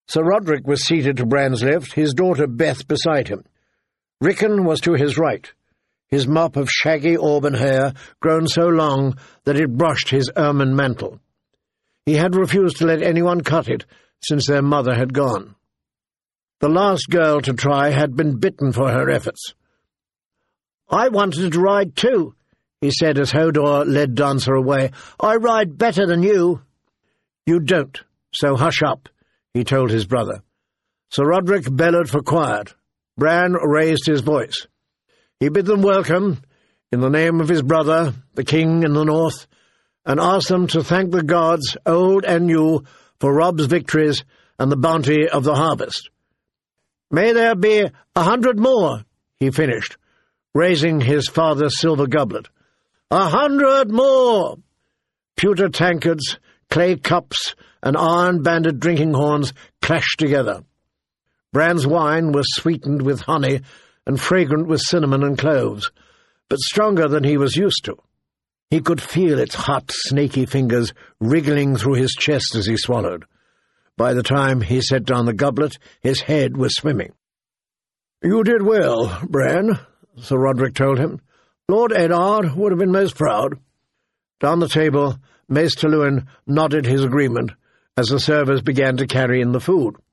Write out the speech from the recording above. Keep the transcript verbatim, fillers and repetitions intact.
Sir Roderick was seated to Bran's left, his daughter Beth beside him. Rickon was to his right, his mop of shaggy auburn hair grown so long that it brushed his ermine mantle. He had refused to let anyone cut it since their mother had gone. The last girl to try had been bitten for her efforts. "I wanted to ride too," he said as Hodor led Dancer away. "I ride better than you." "You don't, so hush up," he told his brother. Sir Roderick bellowed for quiet. Bran raised his voice. He bid them welcome, in the name of his brother, the king in the north, and asked them to thank the gods, old and new, for Robb's victories and the bounty of the harvest. "May there be a hundred more," he finished, raising his father's silver goblet. "A hundred more!" Pewter tankards, clay cups, and iron-banded drinking horns clashed together. Bran's wine was sweetened with honey and fragrant with cinnamon and cloves, but stronger than he was used to. He could feel its hot, snaky fingers wriggling through his chest as he swallowed. By the time he set down the goblet, his head was swimming. "You did well, Bran," Sir Roderick told him. "Lord Eddard would have been most proud." Down the table, Maester Luwin nodded his agreement as the servers began to carry in the food.